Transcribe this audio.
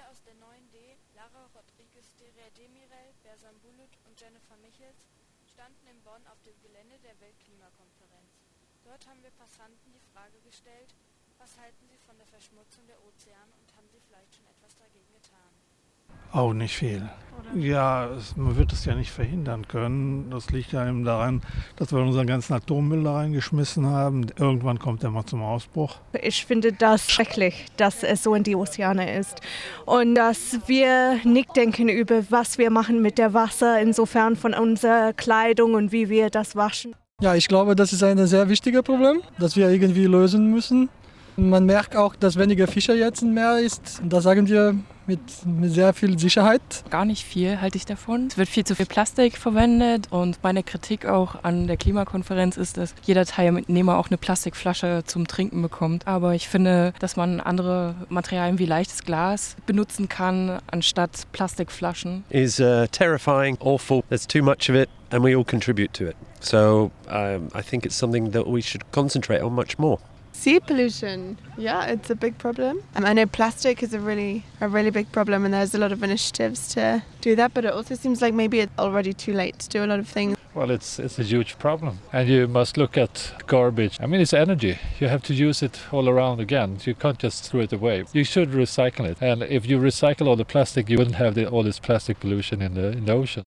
aus der 9D, Lara Rodriguez de Demirel, Berzan Bulut und Jennifer Michels, standen in Bonn auf dem Gelände der Weltklimakonferenz. Dort haben wir Passanten die Frage gestellt, was halten sie von der Verschmutzung der Ozeane und haben sie vielleicht schon etwas dagegen getan? Auch nicht viel. Ja, man wird es ja nicht verhindern können. Das liegt ja eben daran, dass wir unseren ganzen Atommüll da reingeschmissen haben. Irgendwann kommt er mal zum Ausbruch. Ich finde das schrecklich, dass es so in die Ozeane ist und dass wir nicht denken über, was wir machen mit dem Wasser, insofern von unserer Kleidung und wie wir das waschen. Ja, ich glaube, das ist ein sehr wichtiges Problem, das wir irgendwie lösen müssen. Man merkt auch, dass weniger Fische jetzt im Meer ist. Das sagen wir mit sehr viel Sicherheit. Gar nicht viel halte ich davon. Es wird viel zu viel Plastik verwendet und meine Kritik auch an der Klimakonferenz ist, dass jeder Teilnehmer auch eine Plastikflasche zum Trinken bekommt. Aber ich finde, dass man andere Materialien wie leichtes Glas benutzen kann, anstatt Plastikflaschen. Is terrifying, awful. There's too much of it and we all contribute to it. So I think it's something that we should concentrate on much more. Sea pollution, yeah, it's a big problem. I know plastic is a really big problem and there's a lot of initiatives to do that, but it also seems like maybe it's already too late to do a lot of things. Well, it's a huge problem and you must look at garbage. I mean, it's energy. You have to use it all around again. You can't just throw it away. You should recycle it. And if you recycle all the plastic, you wouldn't have all this plastic pollution in the ocean.